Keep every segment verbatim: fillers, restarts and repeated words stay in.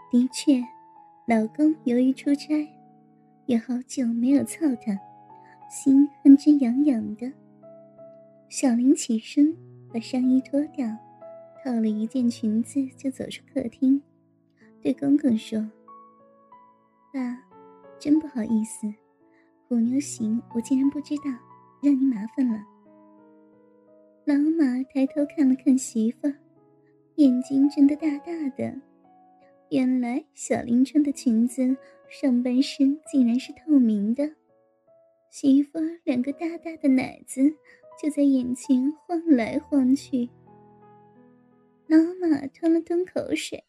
的确，老公由于出差，也好久没有操她，心哼之痒痒的。小林起身，把上衣脱掉，套了一件裙子就走出客厅，对公公说：爸，真不好意思，虎妞行我竟然不知道，让你麻烦了。老马抬头看了看媳妇儿，眼睛睁得大大的。原来小林穿的裙子上半身竟然是透明的，媳妇儿两个大大的奶子就在眼前晃来晃去。老马吞了吞口水，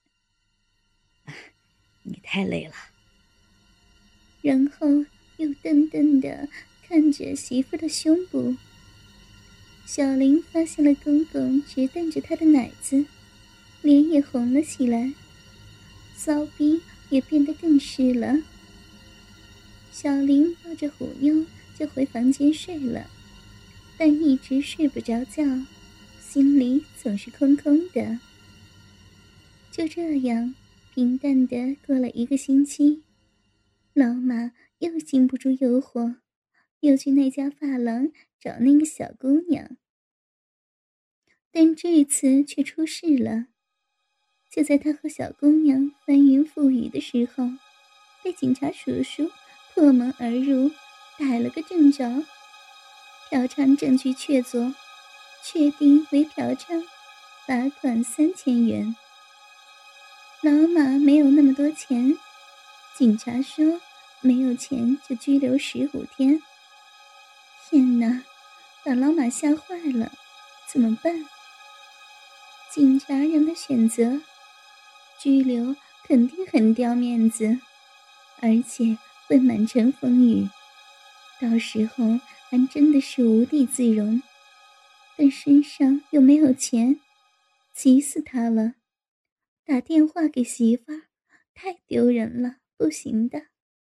你太累了。 然后又瞪瞪地看着媳妇的胸部。小林发现了公公直瞪着他的奶子，脸也红了起来，骚逼也变得更湿了。小林抱着虎妞就回房间睡了，但一直睡不着觉，心里总是空空的。就这样平淡地过了一个星期，老马又禁不住诱惑，又去那家发廊找那个小姑娘。但这次却出事了。就在他和小姑娘翻云覆雨的时候，被警察叔叔破门而入，逮了个正着。嫖娼证据确凿，确定为嫖娼，罚款三千元。老马没有那么多钱，警察说没有钱就拘留十五天。天哪，把老马吓坏了，怎么办？警察让他选择，拘留肯定很掉面子，而且会满城风雨，到时候还真的是无地自容。但身上又没有钱，急死他了。打电话给媳妇儿，太丢人了，不行的。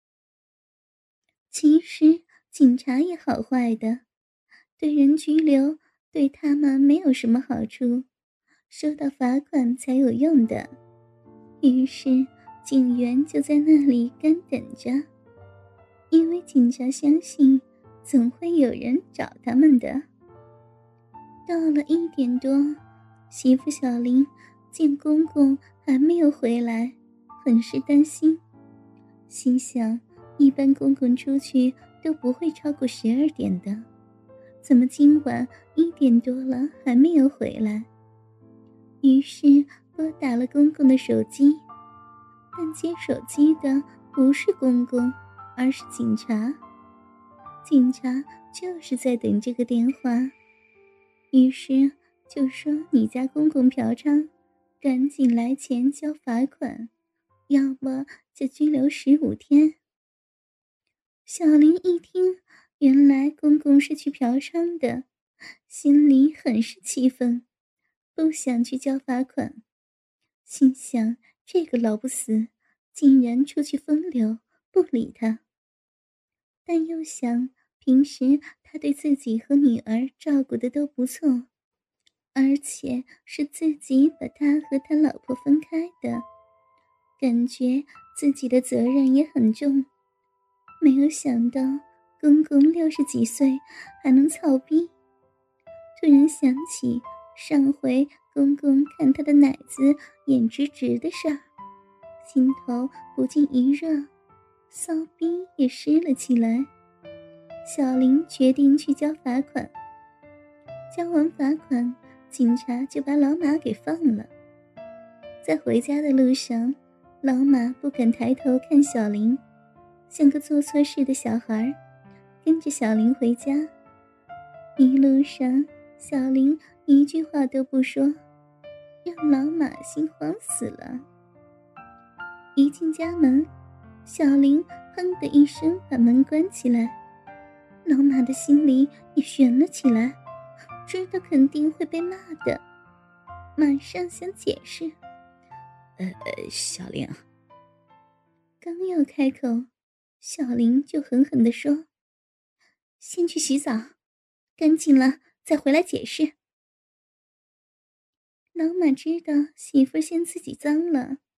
其实警察也好坏的，对人拘留对他们没有什么好处，收到罚款才有用的。于是警员就在那里干等着，因为警察相信总会有人找他们的。到了一点多，媳妇小林见公公还没有回来，很是担心，心想一般公公出去都不会超过十二点的，怎么今晚一点多了还没有回来？于是拨打了公公的手机，但接手机的不是公公，而是警察。警察就是在等这个电话，于是就说你家公公嫖娼，赶紧来钱交罚款，要么就拘留十五天。小林一听，原来公公是去嫖娼的，心里很是气愤，不想去交罚款，心想这个老不死竟然出去风流，不理他。但又想平时他对自己和女儿照顾的都不错，而且是自己把他和他老婆分开的，感觉自己的责任也很重。没有想到公公六十几岁还能操逼，突然想起上回公公看他的奶子眼直直的事儿，心头不禁一热，骚逼也湿了起来。小林决定去交罚款，交完罚款，警察就把老马给放了。在回家的路上，老马不敢抬头看小林，像个做错事的小孩，跟着小林回家。一路上，小林一句话都不说，让老马心慌死了。一进家门，小林砰的一声把门关起来，老马的心里也悬了起来，知道肯定会被骂的，马上想解释。 呃呃，小林， 刚要开口，小林就狠狠地说：先去洗澡，干净了再回来解释。老马知道媳妇嫌自己脏了，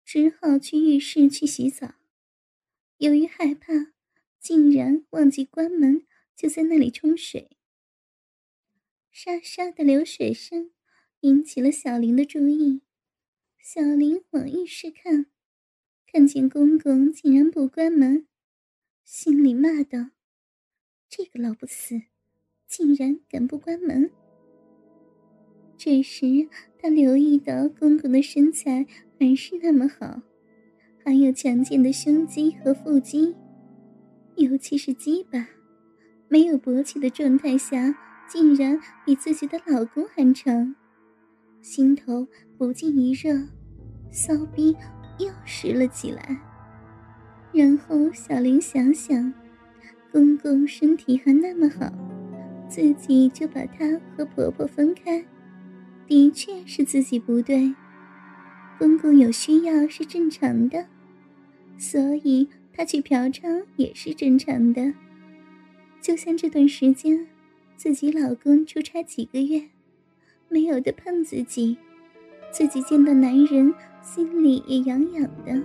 只好去浴室去洗澡。由于害怕，竟然忘记关门，就在那里冲水。沙沙的流水声引起了小玲的注意。小玲往浴室看，看见公公竟然不关门，心里骂道：这个老不死竟然敢不关门。这时他留意到公公的身材还是那么好，还有强健的胸肌和腹肌，尤其是鸡巴，没有勃起的状态下竟然比自己的老公还长，心头不禁一热，骚逼又湿了起来。然后小玲想想，公公身体还那么好，自己就把他和婆婆分开，的确是自己不对。公公有需要是正常的，所以他去嫖娼也是正常的。就像这段时间自己老公出差几个月，没有得碰自己，自己见到男人心里也痒痒的。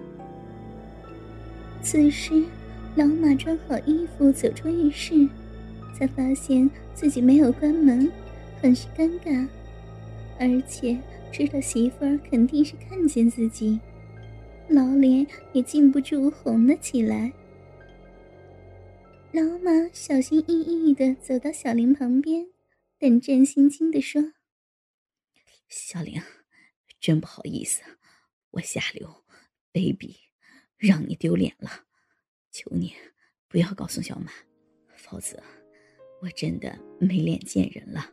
此时老马穿好衣服走出浴室，才发现自己没有关门，很是尴尬，而且知道媳妇儿肯定是看见自己，老脸也禁不住红了起来。老马小心翼翼地走到小玲旁边，胆战心惊地说： 小玲，真不好意思，我下流卑鄙，让你丢脸了，求你不要告诉小马，否则我真的没脸见人了。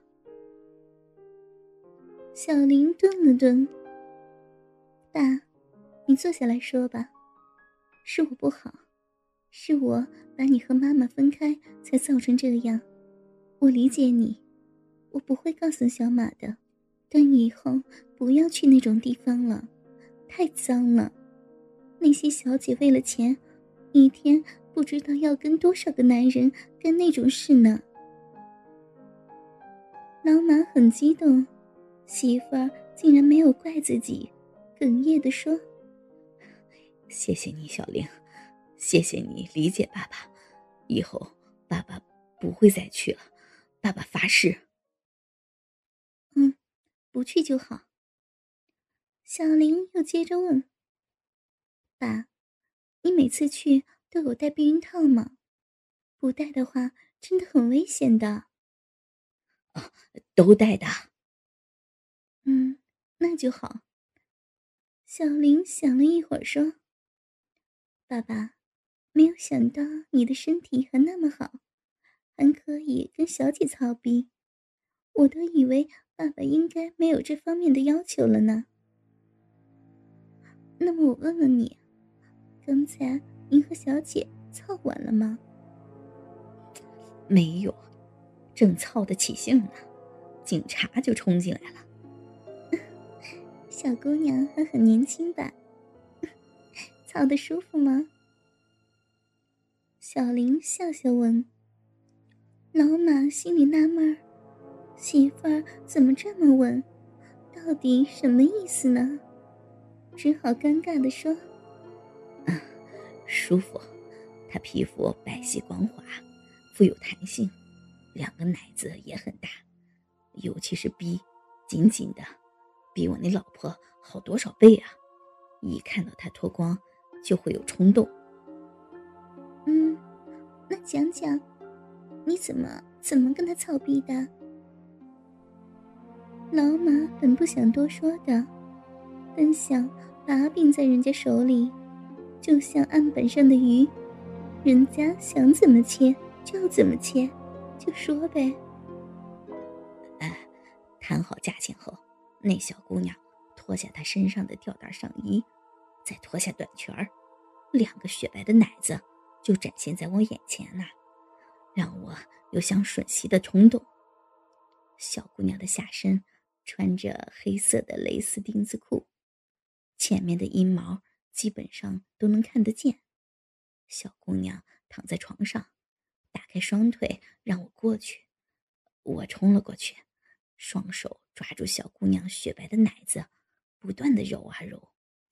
小玲顿了顿：爸，你坐下来说吧，是我不好，是我把你和妈妈分开才造成这样，我理解你，我不会告诉小马的，但以后不要去那种地方了，太脏了。那些小姐为了钱，一天不知道要跟多少个男人干那种事呢。老马很激动，媳妇儿竟然没有怪自己，哽咽地说： 谢谢你小玲，谢谢你理解爸爸，以后爸爸不会再去了，爸爸发誓。 嗯，不去就好。小玲又接着问：爸，你每次去都有带避孕套吗？不带的话真的很危险的。 啊，都带的。 嗯，那就好。小玲想了一会儿说：爸爸，没有想到你的身体还那么好，还可以跟小姐操逼，我都以为爸爸应该没有这方面的要求了呢。那么我问问你，刚才您和小姐操完了吗？ 没有，正操得起兴呢，警察就冲进来了。 小姑娘还很年轻吧？操得舒服吗？小玲笑笑问。老马心里纳闷儿，媳妇儿怎么这么问，到底什么意思呢？只好尴尬地说： 嗯，舒服，她皮肤白皙光滑，富有弹性，两个奶子也很大，尤其是逼，紧紧的，比我那老婆好多少倍啊！一看到她脱光，就会有冲动。 嗯，那讲讲，你怎么怎么跟她操逼的？老马本不想多说的，本想把柄在人家手里，就像案本上的鱼，人家想怎么切就怎么切，就说呗。 哎，谈好价钱后，那小姑娘脱下她身上的吊带上衣，再脱下短裙儿，两个雪白的奶子就展现在我眼前了，让我有想吮吸的冲动。小姑娘的下身穿着黑色的蕾丝丁字裤，前面的阴毛基本上都能看得见。小姑娘躺在床上，打开双腿让我过去，我冲了过去，双手抓住小姑娘雪白的奶子，不断地揉啊揉。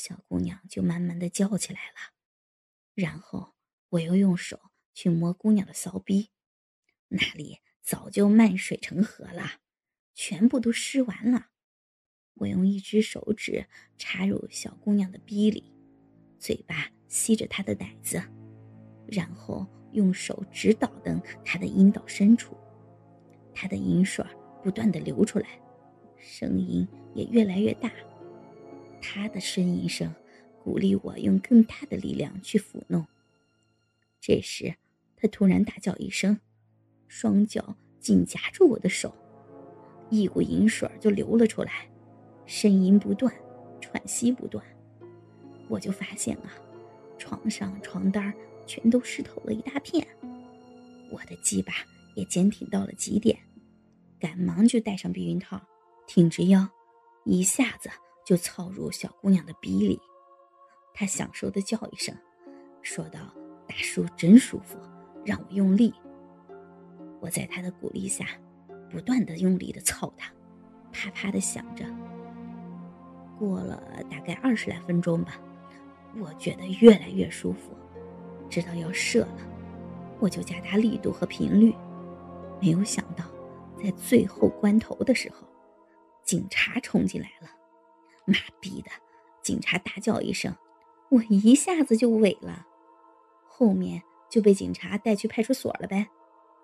小姑娘就慢慢的叫起来了。然后我又用手去摸姑娘的骚逼，那里早就漫水成河了，全部都湿完了。我用一只手指插入小姑娘的逼里，嘴巴吸着她的奶子，然后用手直捣蹬她的阴道深处。她的阴水不断地流出来，声音也越来越大。她的呻吟声鼓励我用更大的力量去抚弄。这时她突然大叫一声，双脚紧夹住我的手，一股淫水就流了出来，呻吟不断，喘息不断。我就发现啊，床上床单全都湿透了一大片。我的鸡巴也坚挺到了极点，赶忙就戴上避孕套，挺直腰，一下子就操入小姑娘的逼里。她享受地叫一声，说道：“大叔真舒服，让我用力。”我在她的鼓励下不断地用力地操她，啪啪地响着。过了大概二十来分钟吧，我觉得越来越舒服，知道要射了，我就加大力度和频率。没有想到在最后关头的时候，警察冲进来了。妈逼的，警察大叫一声，我一下子就萎了，后面就被警察带去派出所了呗。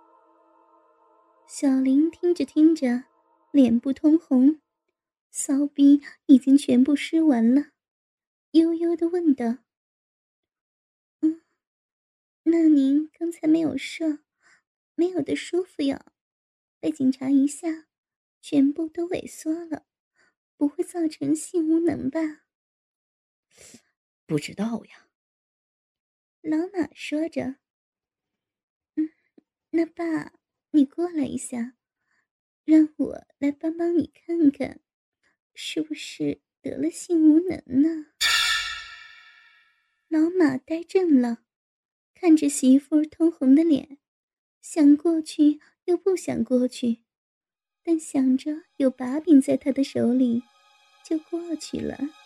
小林听着听着脸不通红，骚逼已经全部湿完了，悠悠地问道：“嗯，那您刚才没有射，没有的舒服呀？被警察一下，全部都萎缩了，不会造成性无能吧？”“ 不知道呀。” 老马说着。“嗯，那爸，你过来一下，让我来帮帮你看看，是不是得了性无能呢？”老马呆怔了，看着媳妇通红的脸，想过去又不想过去，但想着有把柄在他的手里，就过去了。